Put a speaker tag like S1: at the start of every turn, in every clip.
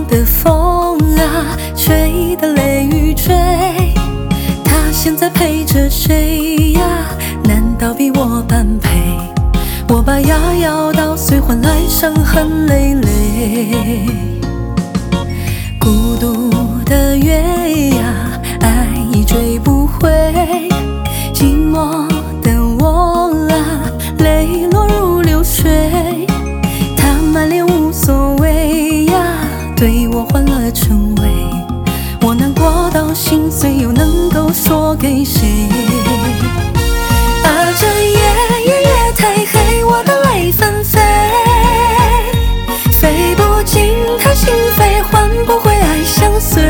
S1: 的风啊，吹的雷雨追，他现在陪着谁呀？难道比我般配？我把牙咬到碎，换来伤痕累累。孤独的月呀，爱已追不回，寂寞的我啊，泪落如流水。他满脸无所谓呀，对我换了称谓。我难过到心碎，又能够说给谁？啊，这夜太黑，我的泪纷飞，飞不进他心扉，换不回爱相随。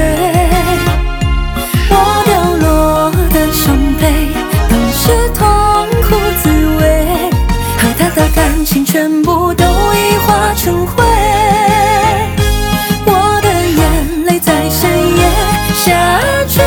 S1: 我掉落的伤悲，当时痛苦滋味，和他的感情全部都已化成灰。我的眼泪在深夜下坠。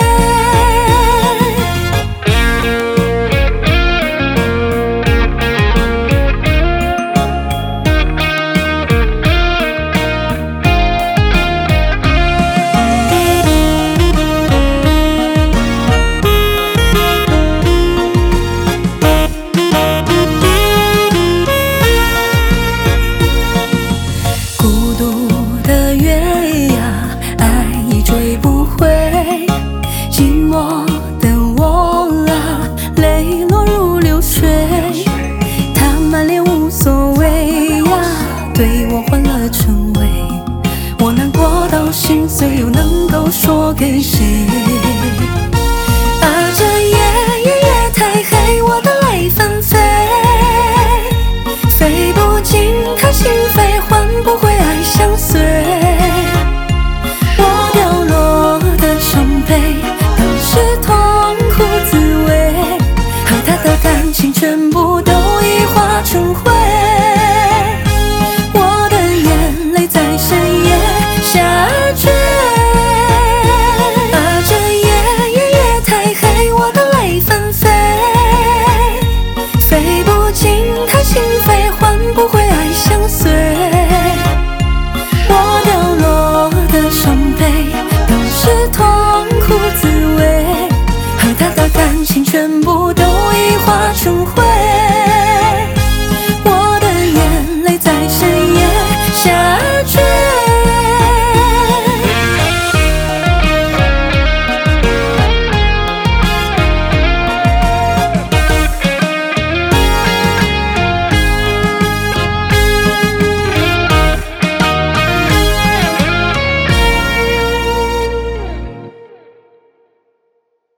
S1: 追不回，寂寞的我啊，泪落如流水。他满脸无所谓呀，对我换了称谓。我难过到心碎，又能够说给谁？